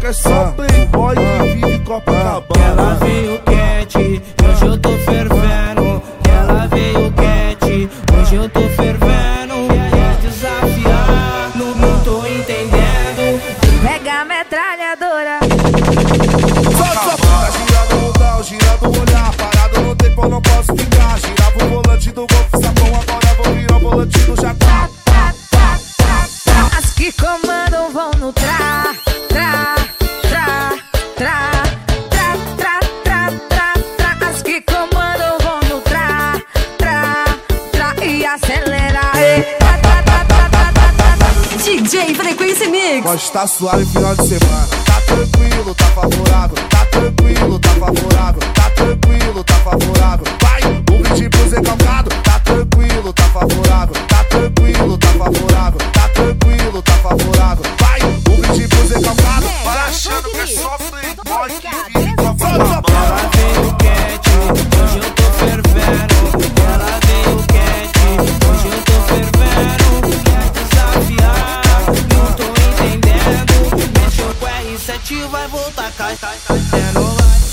que é só playboy que vive Copacabana. Ela veio quente, hoje eu tô fervendo. Ela veio quente, hoje eu tô fervendo. Quer desafiar, não tô entendendo. Pega a metralhadora. Solta a puta, girando o mundão, girando o olhar. Parado no tempo, não posso ficar. Girava o volante do Golf Sapão, agora vou virar o volante do Jacar. As que comandam vão no tra, tra, tra, tra, tra, tra, tra, tra, tra. As que comandam vão no tra, tra, tra e acelera. DJ Frequência Mix. Pode estar suave final de semana. Tá tranquilo, tá favorável. Tá tranquilo, tá favorável. Tá tranquilo, tá favorável. Vai, um brinde pro Zé Calcado. Tá tranquilo, tá favorável. Tá tranquilo, tá favorável. Tá tranquilo, tá favorável. Vai, um brinde pro Zé Calcado. Vai achando que é só playboy que vive Copacabana. Ela veio quente, hoje eu tô fervendo. Ela veio quente, hoje eu tô fervendo. Quer desafiar, não tô entendendo. Mexeu com R7 vai voltar, cai, cai, cai. É, não vai.